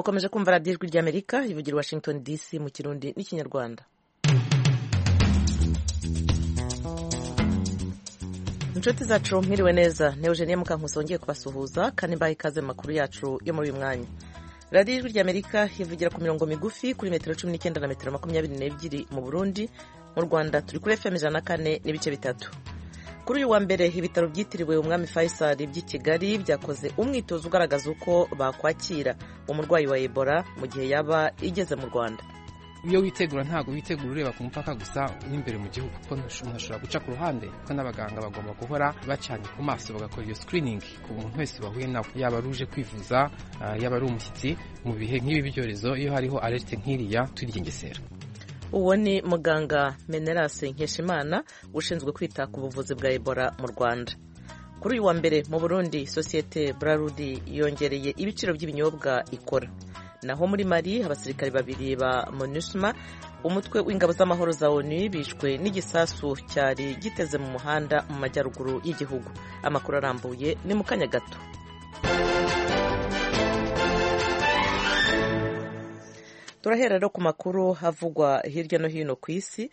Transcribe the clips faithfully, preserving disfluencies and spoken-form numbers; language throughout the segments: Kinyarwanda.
mukomeje kumva radiyo ijwi ry'Amerika ivugira Washington D C mu Kirundi n'Ikinyarwanda. inshuti zacu mwiriwe neza, ne Eugenie Mukankusi wongeye kubasuhuza kandi mbaye ikaze mu makuru yacu yo muri uyu mwanya. radiyo ijwi ry'Amerika ivugira ku mirongo migufi kuri metero cumi n'icyenda na metero makumyabiri n'ebyiri mu Burundi. Mu Rwanda turi kuri F M ijana na kane n'ibice bitatu. Kuri uyu wa mbere ibitaro byitiriwe umwami Faisal by'i Kigali byakoze umwitozo ugaragaza uko bakwakira umurwayi wa Ebola mu gihe yaba igeze mu Rwanda. Iyo witegura ntago witegura ureba ku mupaka gusa n'imbere mu gihugu, kuko umuntu ashobora guca ku ruhande, kuko n'abaganga bagomba guhora bacanye ku maso bagakora iyo screening ku muntu wese bahuye nawe, yaba aruje kwivuza, yaba ari umushyitsi. Mu bihe nk'ibi byorezo iyo hariho alerte nk'iriya turigengesera. Uwo ni muganga Menelas Nkeshimana ushinzwe kwita ku buvuzi bwa Ebola mu Rwanda. Kuri uyu wa mbere mu Burundi sosiyete Braludi yongereye ibiciro by'ibinyobwa ikora. Naho muri Mali abasirikare babiri ba MONUSMA umutwe w'ingabo z'amahoro za ONU bishwe n'igisasu cyari giteze mu muhanda mu majyaruguru y'igihugu. Amakuru arambuye ni mu kanya gato. Turahera rero ku makuru havugwa hirya no hino ku isi.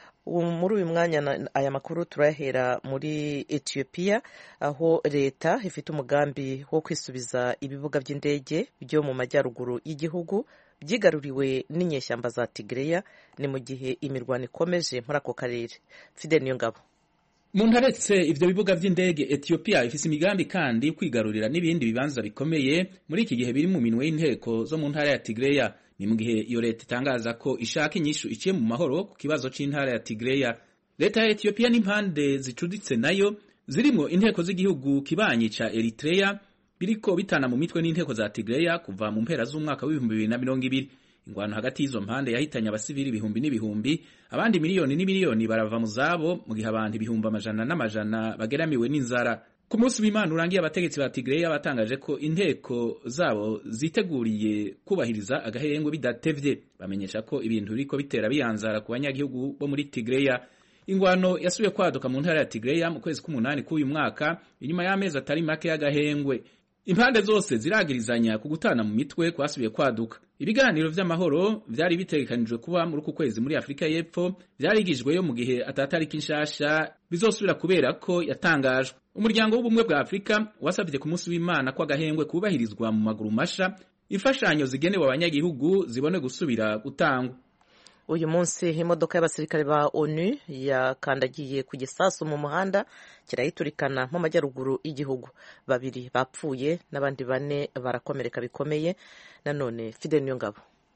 Muri uyu mwanya aya makuru turahera muri Ethiopia, aho leta ifite umugambi wo kwisubiza ibibuga by'indege byo mu majyaruguru y'igihugu byigaruriwe n'inyeshyamba za Tigreya. Ni mu gihe imirwano ikomeje muri ako karere. Fidel Niyongabo. Mu ntaretse ivyo bibuga vy'indege, Ethiopia ifise imigambi kandi kwigarurira n'ibindi bibanza bikomeye muri iki gihe biri mu minwe y'inteko zo mu ntara ya Tigreya. Ni mu gihe iyo leta itangaza ko ishaka inyishu iciye mu mahoro ku kibazo c'intara ya Tigreya. Leta ya Ethiopia n'impande zicuditse nayo zirimo inteko z'igihugu kibanyi ca Eritrea biriko bitana mu mitwe n'inteko za Tigreya kuva mu mpera z'umwaka w'ibihumbi bibiri na mirongo ibiri. Ingwano hagati y'izo mpande yahitanye abasivili ibihumbi n'ibihumbi, abandi miliyoni n'imiliyoni barava mu zabo, mu gihe abantu ibihumbi amajana n'amajana bageramiwe n'inzara. Ku munsi w'Imana urangiye abategetsi ba Tigreya batangaje ko inteko zabo ziteguriye kubahiriza agahengwe bidatevye. Bamenyesha ko ibintu biriko bitera biyanzara ku banyagihugu bo muri Tigreya. Ingwano yasubiye kwaduka mu ntara ya Tigreya mu kwezi k'umunani k'uyu mwaka inyuma y'amezi atari make y'agahengwe. Impande zose ziragirizanya ku gutana mu mitwe kwasubiye kwaduka. Ibiganiro vy'amahoro vyari bitegekanijwe kuba muri uku kwezi muri Afrika y'Epfo vyarigijweyo mu gihe atatariki nshasha bizosubira kubera ko yatangajwe. Umuryango w'ubumwe bwa Afrika wasavye ku munsi w'Imana ko agahengwe kubahirizwa mu maguru masha, imfashanyo zigenewe abanyagihugu zibone gusubira gutangwa. Uyu munsi imodoka y'abasirikare ba ONU yakandagiye ku gisasu mu muhanda kirayiturikana mu majyaruguru y'igihugu. Babiri bapfuye n'abandi bane barakomereka bikomeye. Nanone Fidel Niyongabo.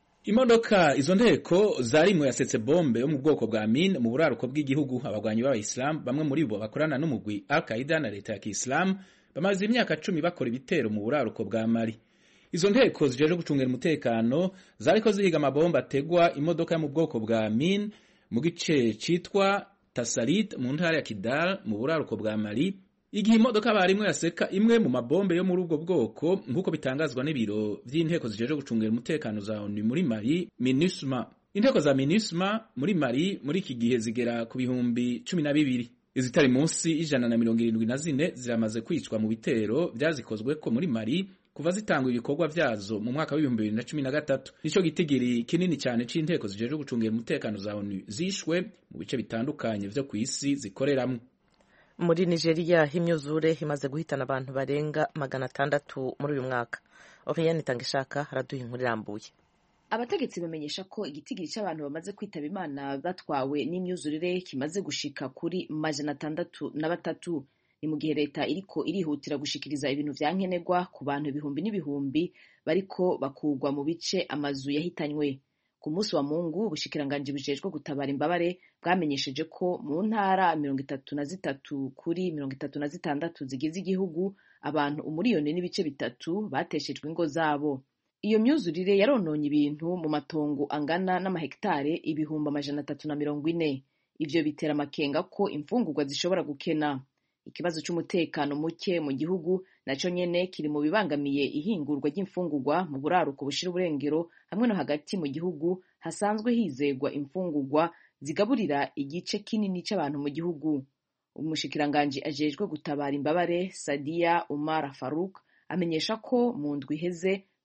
Imodoka izo nteko zarimwe yasetse bombe yo mu bwoko bwa mine mu buraruko bw'igihugu. Abagwanyi b'Abayisilamu bamwe muri bo bakorana n'umugwi Al-Qaeda na leta ya Kiislamu bamaze imyaka cumi bakora ibitero mu buraruko bwa Mali. Izo nteko zijeje gucungera umutekano zariko zihiga amabomba ategwa imodoka yo mu bwoko bwa mine mu gice citwa Tasalit mu ntara ya Kidal mu buraruko bwa Mali. Igihe imodoka barimwe yaseka imwe mu mabombe yo muri ubwo bwoko nk'uko bitangazwa n'ibiro vy'inteko zijeje gucungera umutekano za ONU muri Mali, MINUSMA. Inteko za MINUSMA muri Mali muri iki gihe zigera ku bihumbi cumi na bibiri. Izitari munsi ijana na mirongo irindwi na zine ziramaze kwicwa mu bitero vyazikozwe ko muri Mali kuva zitangwa ibikorwa vyazo mu mwaka w'ibihumbi bibiri na cumi na gatatu. Nico gitigiri kinini cyane c'inteko zijeje gucungera umutekano za ONU zishwe mu bice bitandukanye vyo kw'isi zikoreramwo. Muri Nigeria imyuzure imaze guhitana abantu barenga magana atandatu muri uyu mwaka. Oriane Tangishaka haraduha inkuru irambuye. Abategetsi bamenyesha ko igitigiri cy'abantu bamaze kwitaba Imana batwawe n'imyuzurire kimaze gushika kuri majana atandatu na batatu. Ni mu gihe leta iriko irihutira gushikiriza ibintu vya nkenerwa ku bantu ibihumbi n'ibihumbi bariko bakugwa mu bice amazu yahitanywe. Ku munsi wa Mungu ubushikiranganje bujejwe gutabara imbabare bwamenyesheje ko mu ntara mirongo itatu na zitatu kuri mirongo itatu na zitandatu zigize igihugu abantu umuriyoni n'ibice bitatu bateshejwe ingo zabo. Iyo myuzurire yarononye ibintu mu matongo angana n'amahektare ibihumbi amajana atatu na mirongo ine. Ivyo bitera amakenga ko imfungurwa zishobora gukena. Ikibazo c'umutekano muke mu gihugu naco nyene kiri mu bibangamiye ihingurwa ry'imfungurwa mu buraruko bushira uburengero hamwe no hagati mu gihugu hasanzwe hizegwa imfungurwa zigaburira igice kinini c'abantu mu gihugu. Umushikiranganje ajejwe gutabara imbabare Sadia Umar Farouk amenyesha ko mu ndwi iheze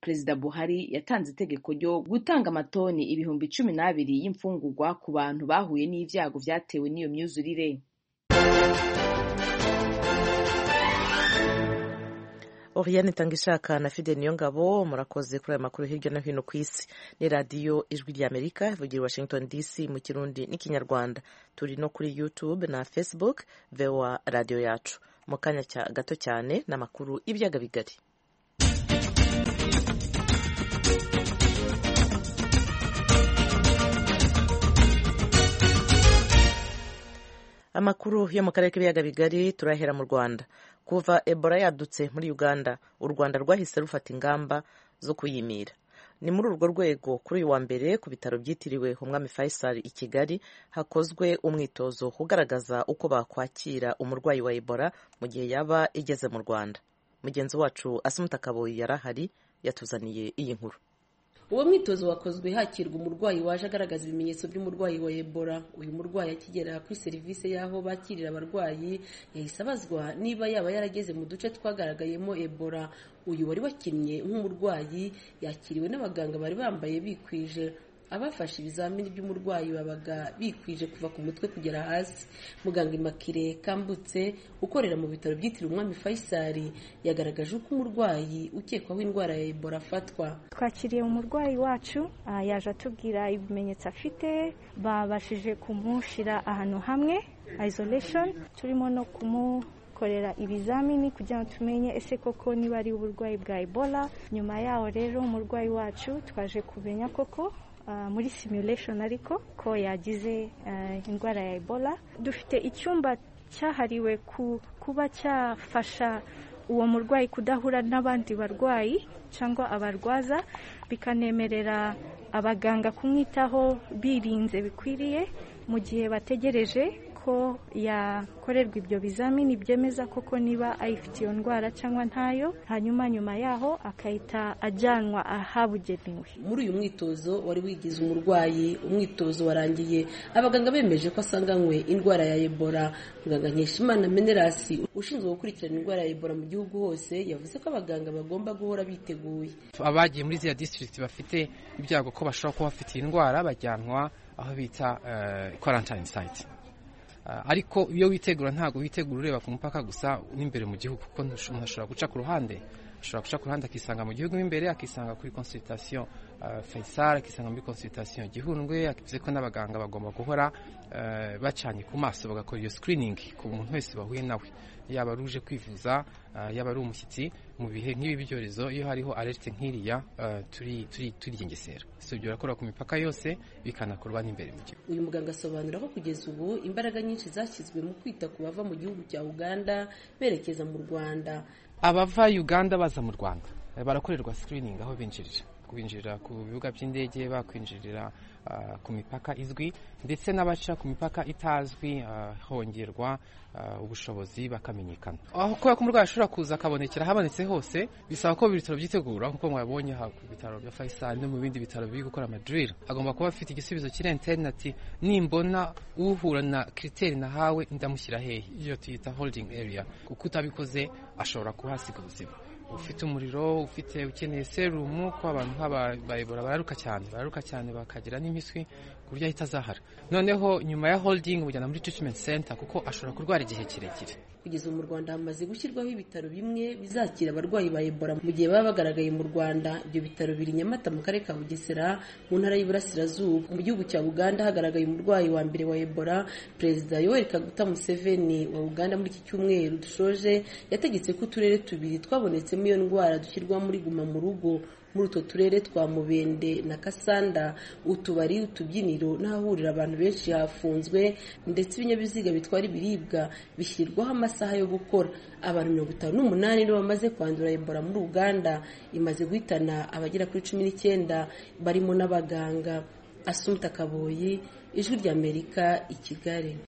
Perezida Buhari yatanze itegeko ryo gutanga amatoni ibihumbi cumi n'abiri y'imfungurwa ku bantu bahuye n'ivyago vyatewe n'iyo myuzurire. Oriane Tangishaka na Fide Niyongabo murakoze kuri aya makuru hirya no hino ku isi. Ni radiyo Ijwi ry'Amerika ivugira Washington D C mu Kirundi n'Ikinyarwanda. Turi no kuri YouTube na Facebook V O A radio yacu. Mu kanya gato cyane n'amakuru y'ibyaga bigari. Amakuru yo mu karere k'ibiyaga bigari turahera mu Rwanda. Kuva Ebola yadutse muri Uganda, u Rwanda rwahise rufata ingamba zo kuyimira. Ni muri urwo rwego kuri uyu wa mbere ku bitaro byitiriwe Umwami Faisal i Kigali hakozwe umwitozo ugaragaza uko bakwakira umurwayi wa Ebola mu gihe yaba igeze mu Rwanda. Mugenzi wacu Asumuta Kaboyi yarahari yatuzaniye iyi nkuru. Uwo mwitozo wakozwe hakirwa umurwayi waje agaragaza ibimenyetso by'umurwayi wa Ebola. Uyu murwayi akigera kuri serivisi y'aho bakirira abarwayi yahise abazwa niba yaba yarageze mu duce twagaragayemo Ebola. Uyu wari wakinnye nk'umurwayi yakiriwe n'abaganga bari bambaye bikwije. Abafashe ibizamini by'umurwayi babaga bikwije kuva ku mutwe kugera hasi. Muganga Imakire Kambutse ukorera mu bitaro byitiriwe Umwami Faisal yagaragaje uko umurwayi ukekwaho indwara ya Ebola afatwa. Twakiriye umurwayi wacu yaje atubwira ibimenyetso afite, babashije kumushira ahantu hamwe isolation, turimo no kumu korera ibizamini kugira ngo tumenye ese koko niba ari uburwayi bwa Ebola. Nyuma yaho rero umurwayi wacu twaje kumenya koko Uh, muri simulation ariko ko yagize uh, indwara ya Ebola. Dufite icyumba cyahariwe ku, kuba cyafasha uwo murwayi kudahura n'abandi barwayi cyangwa abarwaza, bikanemerera abaganga kumwitaho birinze bikwiriye mu gihe bategereje ko yakorerwa ibyo bizamini byemeza koko niba ayifite iyo ndwara cyangwa ntayo, hanyuma nyuma yaho akahita ajyanwa ahabugenewe. Muri uyu mwitozo wari wigize umurwayi, umwitozo warangiye abaganga bemeje ko asanganywe indwara ya Ebola. Muganga Nkeshimana Menerasi ushinzwe gukurikirana indwara ya Ebola mu gihugu hose yavuze ko abaganga bagomba guhora biteguye. Abagiye muri ziriya district bafite ibyago ko bashobora kuba bafite indwara bajyanwa aho bita uh, quarantine site. Uh, ariko iyo witegura ntago witegura ureba ku mupaka gusa n'imbere mu gihugu, kuko umuntu ashobora guca ku ruhande ashobora guca ku ruhande akisanga mu gihugu imbere, akisanga kuri consultation uh, Faisal, akisanga muri consultation Gihundwe. Akivuze ko n'abaganga bagomba guhora uh, bacanye ku maso bagakora iyo screening ku muntu wese bahuye nawe, yaba ruje kwivuza uh, yaba ari umushyitsi. Mu bihe nk'ibi byorezo iyo hariho alerte nk'iriya uh, turi turi turigengesera, so byo rakora ku mipaka yose bikanakorwa n'imbere mu gihugu. Uyu muganga asobanura ko kugeza ubu imbaraga nyinshi zashyizwe mu kwita ku bava mu gihugu cya Uganda berekeza mu Rwanda. Abava Uganda baza mu Rwanda barakorerwa screening aho binjirira, kubinjirira ku bibuga by'indege, bakwinjirira uh, ku mipaka izwi, ndetse n'abaca ku mipaka itazwi uh, hongerwa uh, ubushobozi bakamenyekana. Aho kuba ko umurwayi ashobora kuza akabonekera habonetse hose, bisaba ko ibitaro byitegura nkuko mwabonye ha ku bitaro bya Faisal no mu bindi bitaro biri gukora amadrill. Agomba kuba afite igisubizo kiri internet, nimbona uhura na criteri nahawe ndamushyira hehe, iyo tuyita holding area, kuko utabikoze ashobora kuhasiga ubuzima. Ufite umuriro, ufite ukeneye serumu, ko abantu nk'aba Ebola bararuka cyane bararuka cyane bakagira n'impiswi ku buryo ahita azahara. Noneho nyuma ya holding mujyana muri treatment center kuko ashobora kurwara igihe kirekire. Kugeza mu Rwanda hamaze gushyirwaho ibitaro bimwe bizakira abarwayi ba Ebola mu gihe baba bagaragaye mu Rwanda. Ibyo bitaro biri Nyamata mu karere ka Bugesera mu ntara y'Iburasirazuba. Mu gihugu cya Uganda hagaragaye umurwayi wa mbere wa Ebola. Perezida Yoweri Kaguta Museveni wa Uganda muri iki cyumweru dushoje yategetse ko uturere tubiri twabonetsemo iyo ndwara dushyirwa muri guma mu rugo. Muri utwo turere twa Mubende na Kasanda, utubari, utubyiniro n'ahahurira abantu benshi hafunzwe, ndetse ibinyabiziga bitwara ibiribwa bishyirwaho amasaha yo gukora. Abantu mirongo itanu n'umunani nibo bamaze kwandura Ebola muri Uganda, imaze guhitana abagera kuri cumi n'icyenda barimo n'abaganga. Asumta Kaboyi, Ijwi ry'Amerika, i Kigali.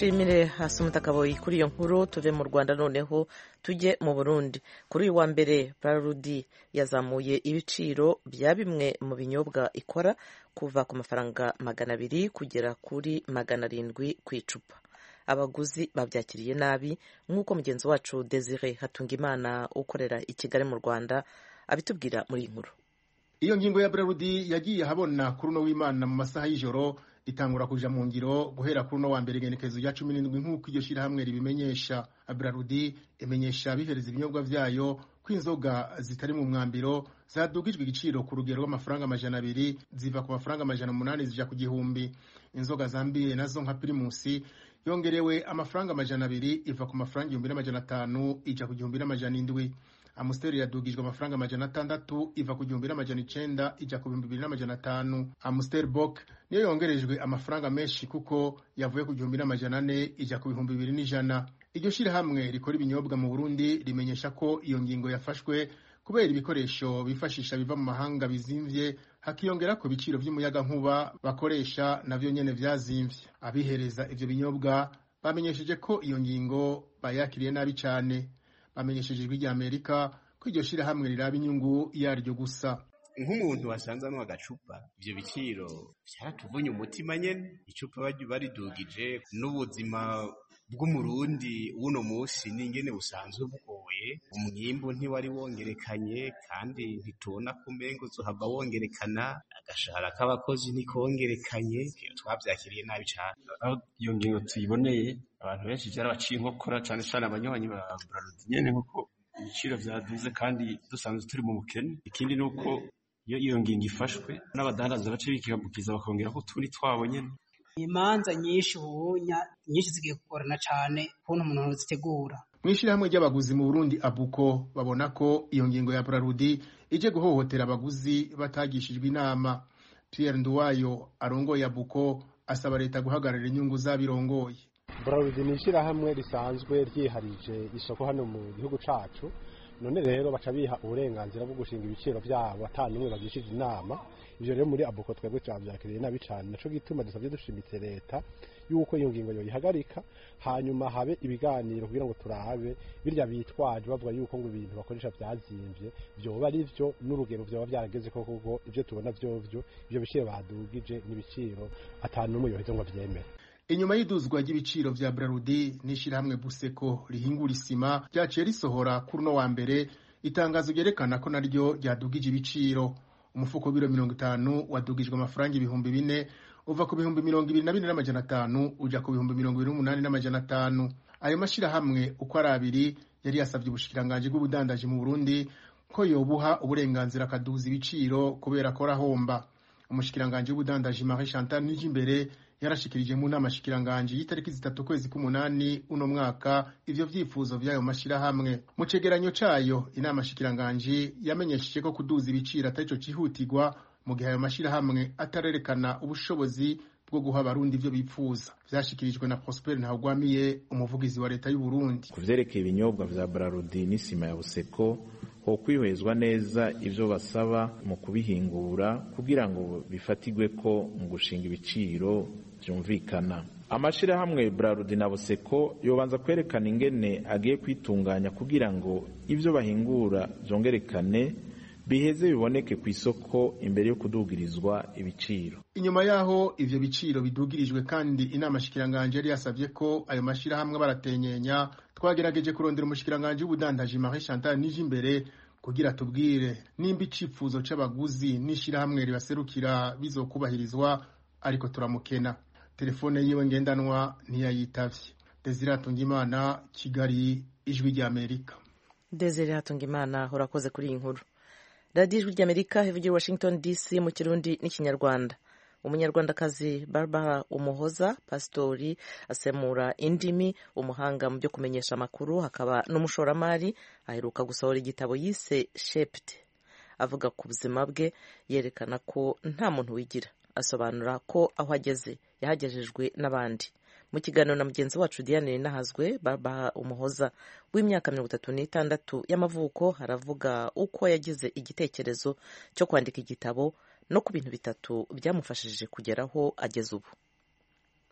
tumushimire Asumta Kaboyi kuri iyo nkuru. Tuve mu Rwanda noneho tujye mu Burundi. Kuri uyu wa mbere Braludi yazamuye ibiciro bya bimwe mu binyobwa ikora kuva ku mafaranga magana abiri kugera kuri magana arindwi ku icupa. Abaguzi babyakiriye nabi nk'uko mugenzi wacu Desire Hatungimana ukorera i Kigali mu Rwanda abitubwira muri iyi nkuru. Iyo ngingo ya Braludi yagiye habona kuri uno w'Imana mu masaha y'ijoro itangura kuja mu ngiro guhera kuri uno wa mbere igenekerezo rya cumi n'indwi nk'uko iryo shirahamwe ribimenyesha. Braludi imenyesha bihereza ibinyobwa vyayo ko inzoga zitari mu mwambiro zadugijwe igiciro ku rugero rw'amafaranga amajana abiri ziva ku mafaranga amajana umunani zija ku gihumbi. Inzoga zambiye nazo nka Primusi yongerewe amafaranga amajana abiri iva ku mafaranga igihumbi n'amajana atanu ija ku gihumbi n'amajana indwi. Amstel yadugijwe amafaranga amajana atandatu iva ku gihumbi n'amajana icenda ija ku bihumbi bibiri n'amajana atanu. Amstel Bock niyo yongerejwe amafaranga menshi kuko yavuye ku gihumbi n'amajana ane ija ku bihumbi bibiri n'ijana. Iryo shirahamwe rikora ibinyobwa mu Burundi rimenyesha ko iyo ngingo yafashwe kubera ibikoresho bifashisha biva mu mahanga bizimvye, hakiyongera ku biciro vy'umuyaga nkuba bakoresha navyo nyene vyazimvye. Abihereza ivyo binyobwa bamenyesheje ko iyo ngingo bayakiriye nabi cane. Bamenyesheje ijwi rya Amerika ko iryo shirahamwe riraba inyungu yaryo gusa. Nk'umuntu wasanze no agacupa ivyo biciro vyaratuvunye umutima nyene. Icupa baridugije n'ubuzima bw'umurundi uno musi n'ingene busanzwe bugoye. Umwimbu ntiwari wongerekanye kandi ntitubona ko umengo zohava wongerekana. Agashahara k'abakozi ntikongerekanye. Twavyakiriye nabi cane. Aho iyo ngingo tuyiboneye abantu benshi vyarabaciye inkokora cane cane abanywanyi ba Braludi nyene nkuko ibiciro vyaduze kandi dusanzwe turi mu bukene. Ikindi nuko iyo iyo ngingo ifashwe n'abadandaza bace bikigabukiza bakongera ko turi twabo nyene. Imanza nyinshi ubunya nyinshi zigiye kugorana cane kuntu umuntu zitegura. Mwishirahamwe ry'abaguzi mu Burundi Abuko babona ko iyo ngingo ya Braludi ije guhohotera abaguzi batagishijwe inama. Pierre Nduwayo arongoye Abuko asaba leta guhagarara inyungu z'abirongoye. Braludi ni ishirahamwe risanzwe ryiharije isoko hano mu gihugu cacu. None rero baca biha uburenganzira bwo gushinga ibiciro byabo atanumwe bagishije inama. Ivyo rero muri Abuko twebwe twavyakiriye nabi cane, naco gituma dusavye dushimitse leta yuko iyo ngingo yo yihagarika hanyuma habe ibiganiro kugira ngo turabe birya bitwaje bavuga yuko ngo ibintu bakoresha byazimvye byoba ari byo n'urugero byoba byarageze ko kuko ivyo tubona vyovyo ivyo biciro badugije n'ibiciro atanumwe yoheze ngo vyemere. Inyuma y'iduzwa ry'ibiciro vya Braludi n'ishirahamwe Buseko rihingura isima ryaciye risohora kuri no wa mbere itangazo ryerekana ko naryo ryadugije ibiciro. Umufuko w'ibiro mirongo itanu wadugijwe amafaranga ibihumbi bine uva ku bihumbi mirongo ibiri na bine n'amajana atanu uja ku bihumbi mirongo ibiri n'umunani n'amajana atanu. Ayo mashirahamwe uko ari abiri yari yasavye ubushikiranganje bw'ubudandaji mu Burundi ko yobuha uburenganzira akaduza ibiciro kubera ko rahomba. Umushikiranganje w'ubudandaji Marie Chantal Nijimbere yarashikirije mu nama shikiranganje y'itariki zitatu kwezi k'umunani uno mwaka ivyo vyifuzo vyayo mashirahamwe. Mu cegeranyo cayo inama shikiranganje yamenyesheje ko kuduza ibiciro atarico cihutirwa mu gihe ayo mashirahamwe atarerekana ubushobozi bwo guha abarundi ivyo bipfuza. Vyashikirijwe na Prosper Ntahogwamiye umuvugizi wa leta y'u Burundi. Kuvyerekeye ibinyobwa vya Braludi n'isima ya Buseko ho kwihwezwa neza ivyo basaba mu kubihingura kugira ngo bifatigwe ko mu gushinga ibiciro vyumvikana. Amashirahamwe Braludi na Buseko yobanza kwerekana ingene agiye kwitunganya kugira ngo ivyo bahingura vyongerekane biheze biboneke ku isoko imbere yo kudugirizwa ibiciro. Inyuma yaho ivyo biciro bidugirijwe kandi inama shikiranganje yari yasavye ko ayo mashirahamwe baratenyenya, twagerageje kurondera umushikiranganje w'ubudandaji Marie Chantal Nijimbere kugira tubwire nimba icifuzo c'abaguzi n'ishirahamwe ribaserukira bizokubahirizwa, ariko turamukena. Telefone yiwe ngendanwa ntiyayitavye. Desire Hatungimana, Kigali, Ijwi rya Amerika. Desire Hatungimana urakoze kuri iyi nkuru. Radio Ijwi rya Amerika ivugira Washington D C mu Kirundi n'Ikinyarwanda. Umunyarwandakazi Barbara Umuhoza pastori asemura indimi, umuhanga mu byo kumenyesha amakuru, hakaba n'umushoramari, aheruka gusohora igitabo yise Shaped. Avuga ku buzima bwe, yerekana ko nta muntu wigira. Asobanura ko aho ageze yahagejejwe n'abandi. Mu kiganiro na mugenzi wacu Diane Nahazwe, Barbara Umuhoza w'imyaka mirongo itatu n'itandatu y'amavuko haravuga uko yagize igitekerezo cyo kwandika igitabo no ku bintu bitatu byamufashije kugeraho ageze ubu.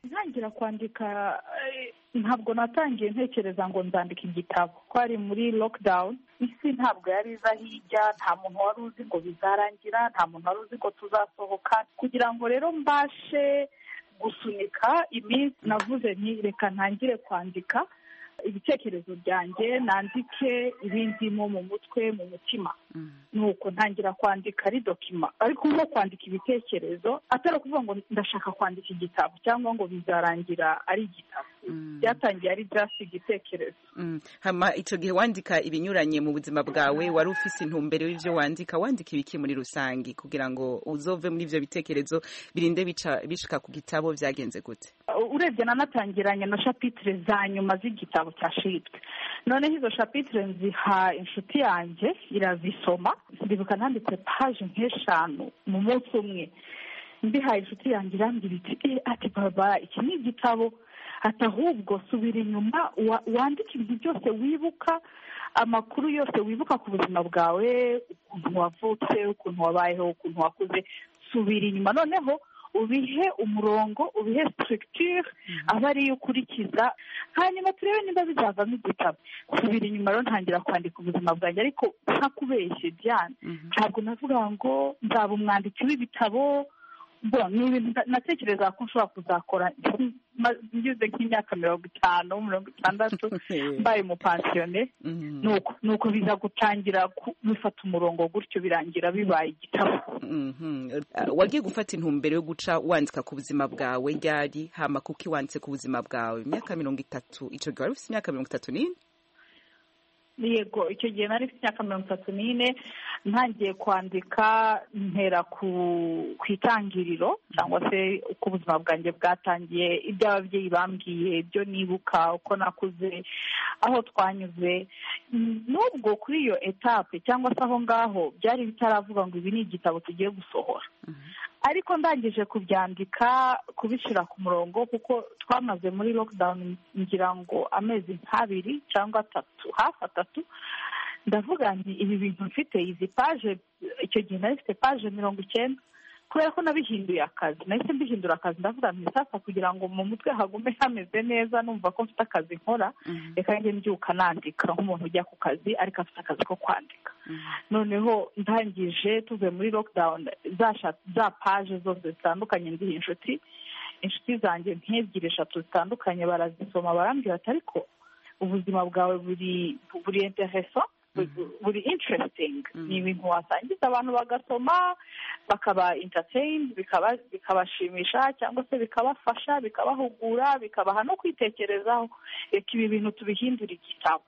ntangira kwandika ntabwo natangiye ntekereza ngo nzandika igitabo ko ari muri lockdown isi ntabwo yari iza hirya nta muntu wari uzi ngo bizarangira nta muntu wari uzi ngo tuzasohoka kugira ngo rero mbashe gusunika iminsi navuze nti reka ntangire kwandika ibitekerezo byanjye nandike ibindimo mu mutwe mu mutima nuko ntangira kwandika ari dokima ariko nko kwandika ibitekerezo atari ukuvuga ngo ndashaka kwandika igitabo cyangwa ngo bizarangira ari igitabo byatangiye ari just igitekerezo hama icyo gihe wandika ibinyuranye mu buzima bwawe wari ufise intumbero y'ivyo wandika wandika ibiki muri rusangi kugira ngo uzove muri ivyo bitekerezo birinde bica bishika ku gitabo byagenze gute urebye nanatangiranye na chapitre za nyuma z'igitabo cyashitwe noneho izo chapitre nziha inshuti yanjye irazisoma ndibuka nanditse page nk'eshanu mu munsi umwe mbihaye inshuti yanjye irambwira iti eh ati baba iki ni igitabo ati ahubwo subira inyuma wandike ibintu byose wibuka amakuru yose wibuka ku buzima bwawe ukuntu wavutse ukuntu wabayeho ukuntu wakuze subira inyuma noneho ubihe umurongo ubihe structure aba ariyo ukurikiza hanyuma turebe niba bizavamo igitabo subira inyuma rero ntangira kwandika ubuzima bwanjye ariko ntakubeshye Diane ntabwo navuga ngo nzaba umwanditsi w'ibitabo ni ibintu natekereza ko nshobora kuzakora ngeze nk'imyaka mirongo itanu mirongo itandatu mbaye umupansiyone nuko nuko biza gutangira bifata umurongo gutyo birangira bibaye igitabo wagiye gufata intumbero yo guca wandika ku buzima bwawe ryari hama kuko wanditse ku buzima bwawe imyaka mirongo itatu icyo gihe wari ufite imyaka mirongo itatu n'ine yego icyo gihe nari mfite imyaka mirongo itatu n'ine ntangiye kwandika ntera ku itangiriro cyangwa se uko ubuzima bwanjye bwatangiye ibyo ababyeyi bambwiye ibyo nibuka uko nakuze aho twanyuze nubwo kuri iyo etape cyangwa se aho ngaho byari bitaravuga ngo ibi ni igitabo tugiye gusohora ariko ndangije kubyandika kubishyira ku murongo kuko twamaze muri lockdown ngira ngo amezi nk'abiri cyangwa atatu hafi atatu ndavuga nti ibi bintu mfite izi paje icyo gihe nari mfite paje mirongo icyenda kubera ko nabihinduye akazi nahise mbihindura akazi ndavuga nti sasa kugira ngo mu mutwe hagume hameze neza numva ko mfite akazi nkora reka njye mbyuka nandika nk'umuntu ujya ku kazi ariko afite akazi ko kwandika noneho ndangije tuve muri lockdown za paje zose zitandukanye ndiha inshuti inshuti zanjye nk'ebyiri eshatu zitandukanye barazisoma barambwira ati ariko ubuzima bwawe buri buri interesting buri interesting ni ibintu wasangiza abantu bagasoma bakaba entertained bikabashimisha cyangwa se bikabafasha bikabahugura bikabaha no kwitekerezaho reka ibi bintu tubihindura igitabo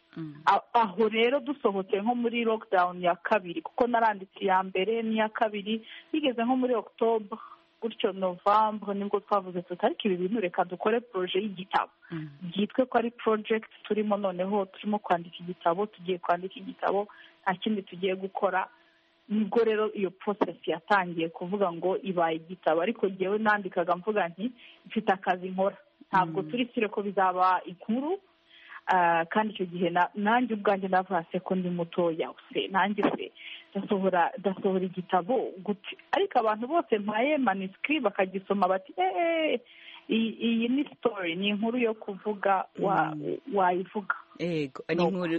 aho rero dusohotse nko muri lockdown ya kabiri kuko naranditse iya mbere n'iya kabiri bigeze nko muri october gutyo novembre nibwo twavuze tuti ariko ibi bintu reka dukore projet y'igitabo byitwe ko ari project turimo noneho turimo kwandika igitabo tugiye kwandika igitabo nta kindi tugiye gukora nibwo rero iyo process yatangiye kuvuga ngo ibaye igitabo ariko jyewe nandikaga mvuga nti mfite akazi nkora ntabwo turi sire ko bizaba inkuru kandi icyo gihe nanjye ubwanjye navuga se ko ndi mutoya se nanjye se ndasohora ndasohora igitabo gute ariko abantu bose mpaye manuscript bakagisoma bati eee iyi ni story ni inkuru yo kuvuga wayivuga ego ni inkuru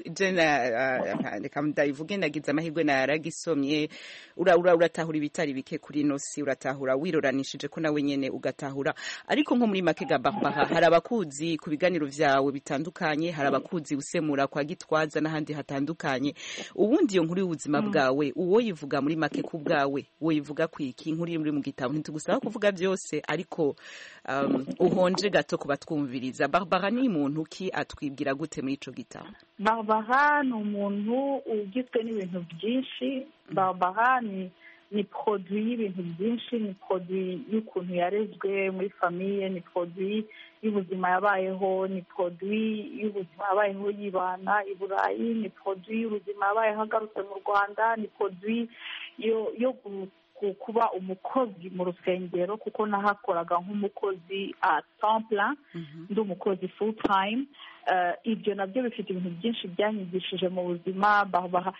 jena reka ndayivuge nagize amahirwe naragisomye uratahura ibitari bike kuri ino si uratahura wiroranishije ko nawe nyene ugatahura ariko nko muri make ga Barbara hari abakuzi ku biganiro vyawe bitandukanye hari abakuzi usemura kwa Gitwaza n'ahandi hatandukanye ubundi iyo nkuru y'ubuzima bwawe uwo yivuga muri make ku bwawe wo yivuga kwiki inkuru iri muri mu gitabo ntitugusaba kuvuga byose ariko um, uhonje gato kubatwumviriza Barbara ni muntu ki atwibwira gute muri ico gitabo Barbara ni umuntu ugizwe n'ibintu byinshi Barbara ni ni produit y'ibintu byinshi ni produit y'ukuntu yarezwe muri famille ni produit y'ubuzima yabayeho ni produit y'ubuzima yabayeho yibana i Burayi ni produit y'ubuzima yabayeho agarutse mu Rwanda ni produit yo yo kuba umukozi mu rusengero kuko nahakoraga nk'umukozi a temps plein ndi umukozi full time ibyo nabyo bifite ibintu byinshi byanyigishije mu buzima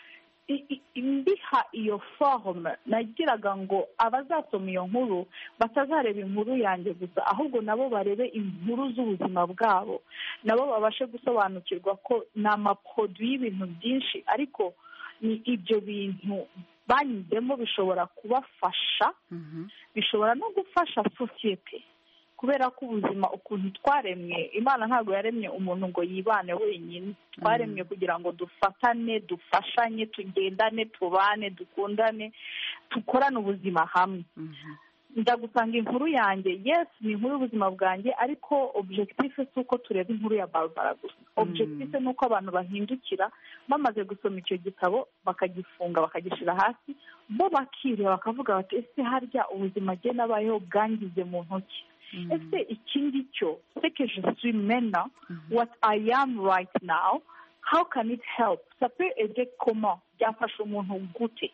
mbiha iyo forume nagiraga ngo abazasoma iyo nkuru batazareba inkuru yanjye gusa ahubwo nabo barebe inkuru z'ubuzima bwabo nabo babashe gusobanukirwa ko ni amaproduwi y'ibintu byinshi ariko ni ibyo bintu banyuzemo bishobora kubafasha bishobora no gufasha sosiyete kubera ko ubuzima ukuntu twaremwe Imana ntabwo yaremye umuntu ngo yibane wenyine twaremwe kugira ngo dufatane dufashanye tugendane tubane dukundane dukorane ubuzima hamwe ndagusanga inkuru yanjye yes ni inkuru y'ubuzima bwanjye ariko objectif si uko tureba inkuru ya Barbara gusa objectif ni uko abantu bahindukira bamaze gusoma icyo gitabo bakagifunga bakagishyira hasi bo bakireba bakavuga bati ese harya ubuzima bwe nabayeho bwangize mu ntoki ese ikindi cyo c'est que je suis maintenant what I am right now how can it help ça peut aider comment byafasha umuntu gute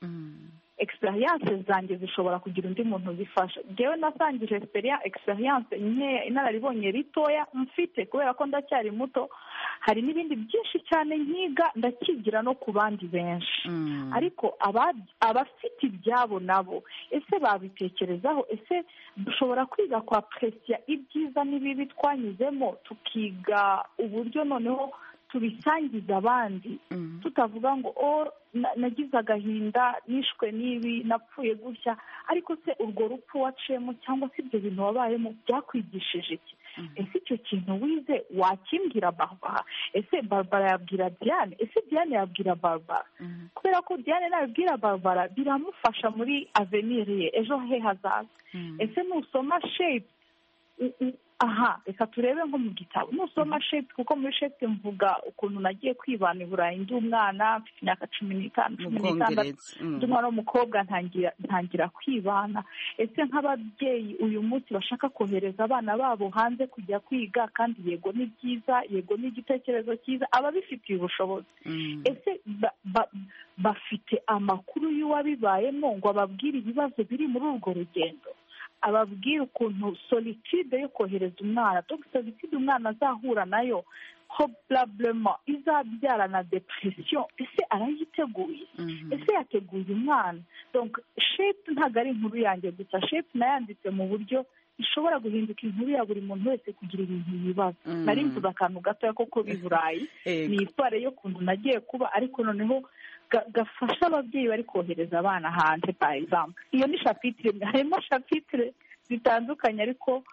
experience zanjye zishobora kugira undi muntu zifasha ngewe nasangije experience nkeya inararibonye ritoya mfite kubera ko ndacyari muto hari n'ibindi byinshi cyane nkiga ndakigira no ku bandi benshi ariko abafite ibyabo nabo ese babitekerezaho ese dushobora kwiga kwa presiya ibyiza n'ibibi twanyuzemo tukiga uburyo noneho tubisangiza abandi tutavuga ngo o nagize agahinda nishwe n'ibi napfuye gutya ariko se urwo rupfu waciyemo cyangwa se ibyo bintu wabayemo byakwigishije iki ese icyo kintu wize wakimbwira Barbara ese Barbara yabwira Diane ese Diane yabwira Barbara kubera ko Diane nabwira Barbara biramufasha muri avenir ye ejo he hazaza ese nusoma shape aha reka turebe nko mu gitabo nusoma shape kuko muri shape mvuga ukuntu nagiye kwibana i Burayi ndi umwana mfite imyaka cumi n'itanu cumi n'itandatu ndi umwana w'umukobwa ntangira ntangira kwibana ese nk'ababyeyi uyu munsi bashaka kohereza abana babo hanze kujya kwiga kandi yego ni byiza yego ni igitekerezo cyiza ababifitiye ubushobozi ese bafite amakuru y'uwabibayemo ngo ababwire ibibazo biri muri urwo rugendo ababwira ukuntu solitude yo kohereza umwana donc solitude umwana azahura nayo probablement izabyara na depression ese arayiteguye ese yateguye umwana donc shape ntabwo ari inkuru yanjye gusa shape nayanditse mu buryo ishobora guhinduka inkuru ya buri muntu wese kugira ibintu bibazo nari mvuze akantu gatoya koko b'i Burayi ni histoire yo kuntu nagiye kuba ariko noneho gafasha ababyeyi bari kohereza abana hanze par exemple iyo ni chapitre harimo chapitre zitandukanye ariko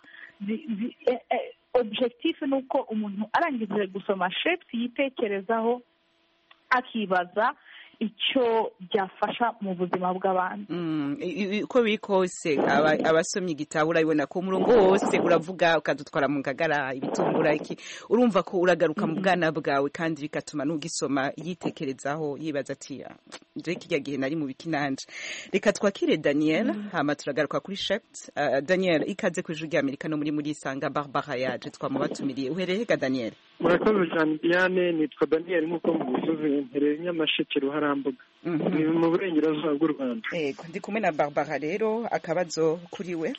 objectif ni uko umuntu arangije gusoma shapes yitekerezaho akibaza icyo byafasha mu buzima bw'abantu uko biri kose abasomye igitabo urabibona ko umurongo wose uravuga ukadutwara mu ngagara ibitungura iki urumva ko uragaruka mu bwana bwawe kandi bigatuma n'ugisoma yitekerezaho yibaza ati nje kijya gihe nari mu bikinanje reka twakire Daniel hama turagaruka kuri Shaft Daniel ikaze ku ijuru ry'Amerika no muri muri sanga Barbara yaje twamubatumiriye uhereye ga Daniel murakoze cyane Diane nitwa Daniel nkuko mubivuze mpereye Nyamasheke Ruharambuga ni mu burengerazuba bw'u Rwanda yego ndi kumwe na Barbara rero akabazo kuri we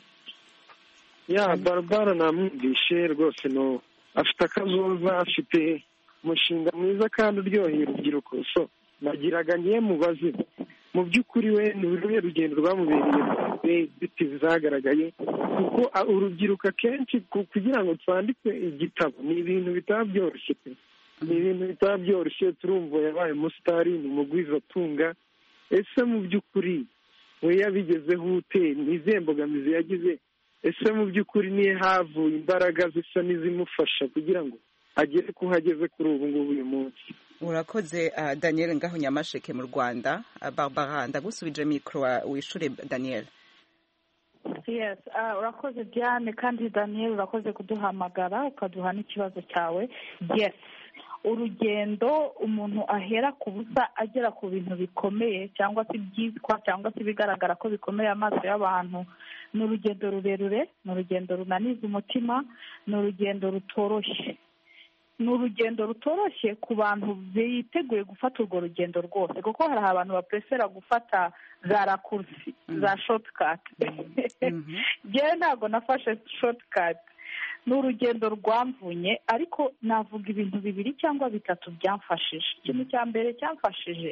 ya Barbara namwumvishe rwose no afite akazoza afite umushinga mwiza kandi uryoheye urubyiruko so nagiraga ngiye mubaze mu by'ukuri we ni uruhe rugendo rwamubereye inzitizi zagaragaye kuko urubyiruko akenshi kugira ngo twandike igitabo ni ibintu bitaba byoroshye ni ibintu bitaba byoroshye turumva yabaye umusitari ni umugwizatunga ese mu by'ukuri we yabigezeho ute ni izihe mbogamizi yagize ese mu by'ukuri niyo havuye imbaraga zisa n'izimufasha kugira ngo agere ko hageze kuri ubu ngubu uyu munsi urakoze Daniel ngaho Nyamasheke mu Rwanda Barbara ndagusubije mikro wishure Daniel yes urakoze Diane kandi Daniel urakoze kuduhamagara ukaduha n'ikibazo cyawe yes urugendo umuntu ahera ku busa agera ku bintu bikomeye cyangwa se byitwa cyangwa se bigaragara ko bikomeye amaso y'abantu ni urugendo rurerure ni urugendo runaniza umutima ni urugendo rutoroshye ni urugendo rutoroshye ku bantu biteguye gufata urwo rugendo rwose kuko hari abantu bapresera gufata za rakursi za shotikati njyewe ntabwo nafashe shotikati ni urugendo rwamvunye ariko navuga ibintu bibiri cyangwa bitatu byamfashije ikintu cya mbere cyamfashije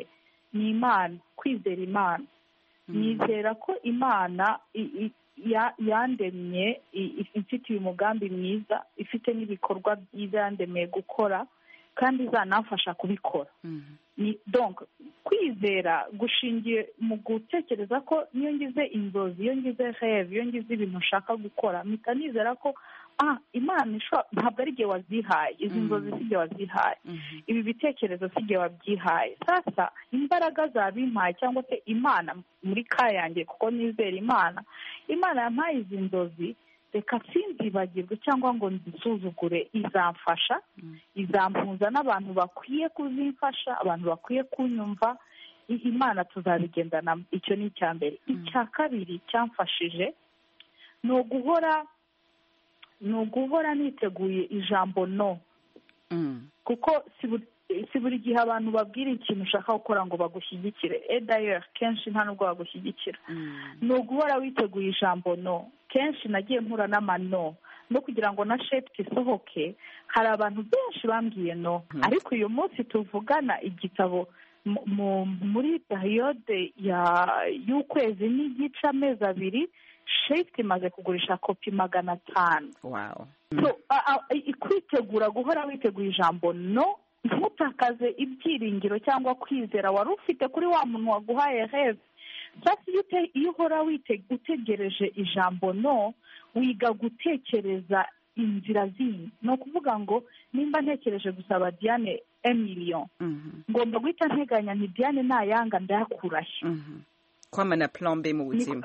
ni imana, kwizera imana. Nizera ko imana yandemye ifitiye umugambi mwiza, ifite n'ibikorwa byiza yandemeye gukora kandi izanamfasha kubikora. Donc kwizera gushingiye mu gutekereza ko iyo ngize inzozi, iyo ngize rêve, iyo ngize ibintu nshaka gukora, mpita nizera ko ah imana ntabwo ari igihe wazihaye, izi nzozi si igihe wazihaye, ibi bitekerezo si igihe wabyihaye. Sasa imbaraga zabimpaye cyangwa se imana muri ka yanjye, kuko nizera imana, imana yampaye izi nzozi, reka sinzibagirwe cyangwa ngo nzisuzugure, izamfasha, izampuza n'abantu bakwiye kuzimfasha, abantu bakwiye kunyumva, imana tuzabigendanamo. Icyo ni icya mbere. Icya kabiri cyamfashije ni uguhora ni uguhora niteguye ijambo no, kuko si buri gihe abantu babwira ikintu ushaka gukora ngo bagushyigikire. D'ailleurs kenshi nta nubwo bagushyigikira. Ni uguhora witeguye ijambo no. Kenshi nagiye mpura n'amano no kugira ngo na shepti isohoke, hari abantu benshi bambwiye no, ariko uyu munsi tuvugana igitabo muri periyode y'ukwezi n'igice, amezi abiri, shepti imaze kugurisha kopi magana atanu. Kwitegura, guhora witeguye ijambo no, ntutakaze ibyiringiro cyangwa kwizera wari ufite kuri wa muntu waguhaye rêve. Sasa iyo uhora utegereje ijambo no, wiga gutekereza inzira zindi. Ni ukuvuga ngo nimba ntekereje gusaba Diane emiliyon, ngomba guhita nteganya nti Diane nayanga ndayakurahe. Kwama na plan B mu buzima.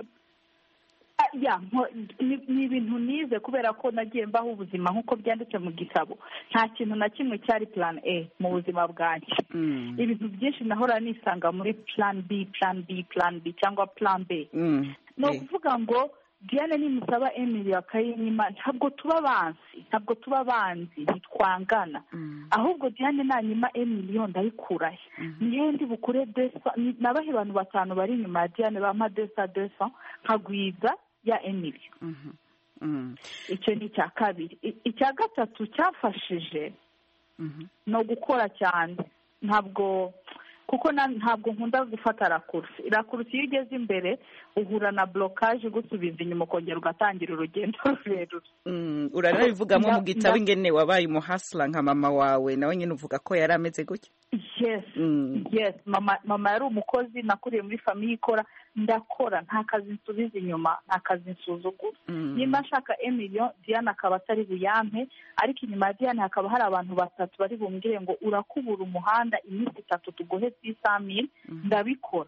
Ni ibintu nize kubera ko nagiye mbaho ubuzima nk'uko byanditse mu gitabo. Nta kintu na kimwe cyari plan A mu buzima bwanjye. Ibintu byinshi nahora nisanga muri plan B, plan B, plan B cyangwa plan B. Ni ukuvuga ngo Diane nimusaba Emily akayinyima, ntabwo tuba banzi, ntabwo tuba banzi, ntitwangana. Ahubwo Diane nanyima emiliyon ndayikurahe. Niyo ndi bukure desa, nabahe abantu batanu bari inyuma ya Diane bampa desa desa nkagwiza ya Emily. Icyo ni icya kabiri. Icya gatatu cyafashije no gukora cyane. Ntabwo kuko ntabwo nkunda gufata rakursi. Rakursi iyo ugeze imbere uhura na blockage, gusubiza inyuma ukongera ugatangira urugendo rurerure. Uranabivugamo mu gitabo ingene wabaye umuhasla nka mama wawe, nawe nyine uvuga ko yari ameze gutya. Yes, yes. Mama mama yari umukozi, nakuriye muri famiye ikora, ndakora, nta kazi nsubiza inyuma, nta kazi nsuzugura. Nimba nshaka emiliyon, Diane akaba atari buyampe, ariko inyuma ya Diane hakaba hari abantu batatu bari bumbwire ngo urakubura umuhanda iminsi itatu tuguhe tisamil, ndabikora.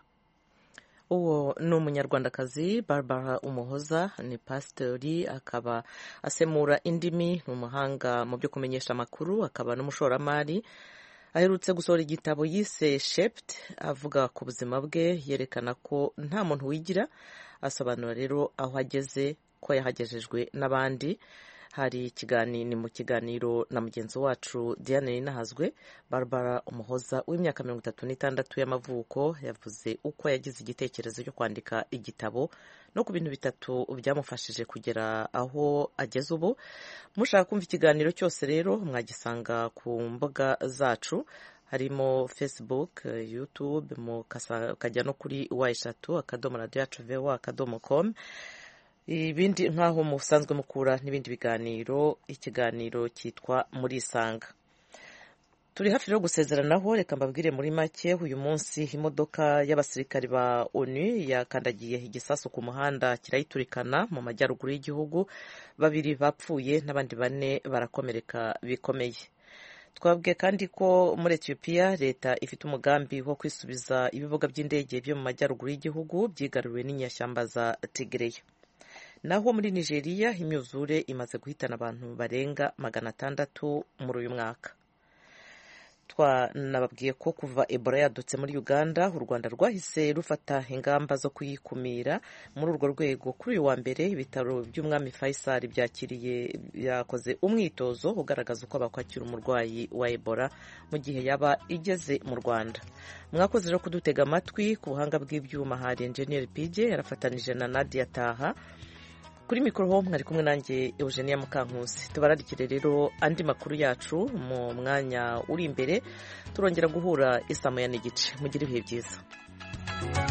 Uwo ni umunyarwandakazi Barbara Umuhoza, ni pastori, akaba asemura indimi, ni umuhanga mu byo kumenyesha amakuru, akaba n'umushoramari. Aherutse gusohora igitabo yise Shept, avuga ku buzima bwe, yerekana ko nta muntu wigira, asobanura rero aho ageze ko yahagejejwe n'abandi. Hari ikiganiro, ni mu kiganiro na mugenzi wacu Diane Ninahazwe. Barbara Umuhoza w'imyaka mirongo itatu n'itandatu y'amavuko yavuze uko yagize igitekerezo cyo kwandika igitabo no ku bintu bitatu byamufashije kugera aho ageze ubu. Mushaka kumva ikiganiro cyose rero mwagisanga ku mbuga zacu, harimo Facebook, YouTube, mukajya no kuri wa eshatu akadomo radio yacu voa akadomo com. Ibindi nk'aho musanzwe mukura n'ibindi biganiro, ikiganiro cyitwa Muri Isanga. Turi hafi rero gusezeranaho, reka mbabwire muri make. Uyu munsi imodoka y'abasirikari ba ONU yakandagiye igisasu ku muhanda kirayiturikana mu majyaruguru y'igihugu, babiri bapfuye n'abandi bane barakomereka bikomeye. Twabwiye kandi ko muri Ethiopia leta ifite umugambi wo kwisubiza ibibuga by'indege byo mu majyaruguru y'igihugu byigaruriwe n'inyashyamba za Tigray. Naho muri Nigeria imyuzure imaze guhitana abantu barenga magana atandatu muri uyu mwaka. Twanababwiye ko kuva Ebola yadutse muri Uganda, u Rwanda rwahise rufata ingamba zo kuyikumira. Muri urwo rwego kuri uyu wa mbere ibitaro by'umwami Faisal byakiriye yakoze umwitozo ugaragaza uko bakwakira umurwayi wa Ebola mu gihe yaba igeze mu Rwanda. Mwakoze rero kudutega amatwi. Ku buhanga bw'ibyuma hari Engineer P J yarafatanije na Nadia Taha. kuri mikoro ho mwari kumwe nanjye Eugenia Mukankusi. Tubararikire rero andi makuru yacu mu mwanya uri imbere, turongera guhura isaa moya n'igice. Mugire ibihe byiza.